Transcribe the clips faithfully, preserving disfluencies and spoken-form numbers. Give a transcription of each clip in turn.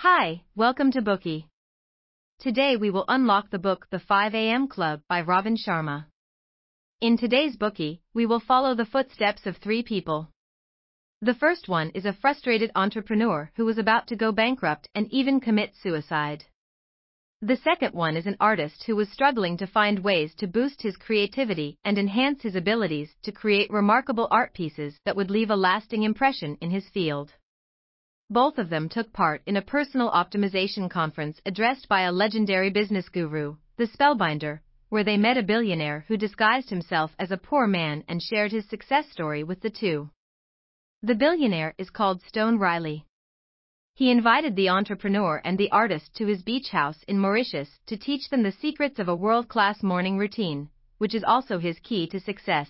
Hi, welcome to Bookey. Today we will unlock the book The five a m Club by Robin Sharma. In today's Bookey, we will follow the footsteps of three people. The first one is a frustrated entrepreneur who was about to go bankrupt and even commit suicide. The second one is an artist who was struggling to find ways to boost his creativity and enhance his abilities to create remarkable art pieces that would leave a lasting impression in his field. Both of them took part in a personal optimization conference addressed by a legendary business guru, the Spellbinder, where they met a billionaire who disguised himself as a poor man and shared his success story with the two. The billionaire is called Stone Riley. He invited the entrepreneur and the artist to his beach house in Mauritius to teach them the secrets of a world-class morning routine, which is also his key to success.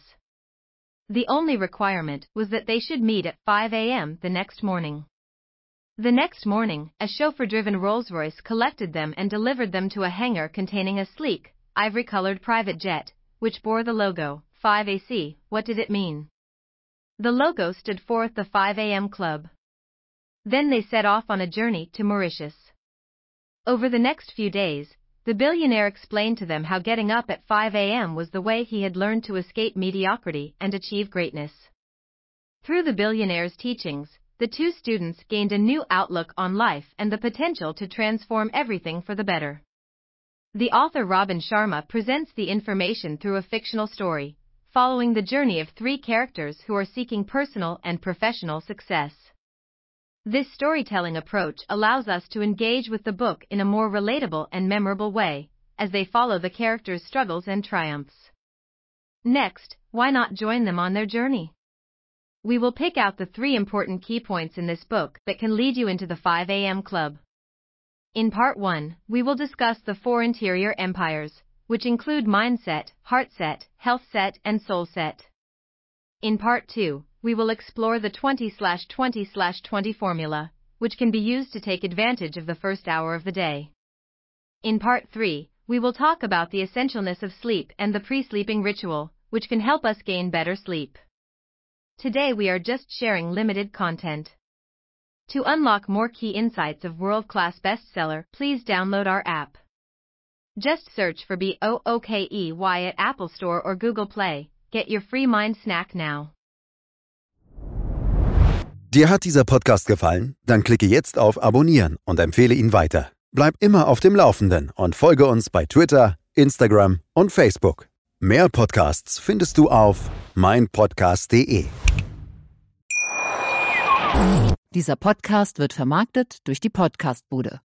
The only requirement was that they should meet at five a m the next morning. The next morning, a chauffeur-driven Rolls-Royce collected them and delivered them to a hangar containing a sleek, ivory-colored private jet, which bore the logo, five A C. What did it mean? The logo stood for the five a m Club. Then they set off on a journey to Mauritius. Over the next few days, the billionaire explained to them how getting up at five a m was the way he had learned to escape mediocrity and achieve greatness. Through the billionaire's teachings, the two students gained a new outlook on life and the potential to transform everything for the better. The author Robin Sharma presents the information through a fictional story, following the journey of three characters who are seeking personal and professional success. This storytelling approach allows us to engage with the book in a more relatable and memorable way, as they follow the characters' struggles and triumphs. Next, why not join them on their journey? We will pick out the three important key points in this book that can lead you into the five a m Club. In Part one, we will discuss the four interior empires, which include mindset, heart set, health set, and soul set. In Part two, we will explore the twenty twenty twenty formula, which can be used to take advantage of the first hour of the day. In Part three, we will talk about the essentialness of sleep and the pre-sleeping ritual, which can help us gain better sleep. Today we are just sharing limited content. To unlock more key insights of world-class bestseller, please download our app. Just search for Bookey at Apple Store or Google Play. Get your free mind snack now. Dir hat dieser Podcast gefallen? Dann klicke jetzt auf Abonnieren und empfehle ihn weiter. Bleib immer auf dem Laufenden und folge uns bei Twitter, Instagram und Facebook. Mehr Podcasts findest du auf meinpodcast punkt de. Dieser Podcast wird vermarktet durch die Podcastbude.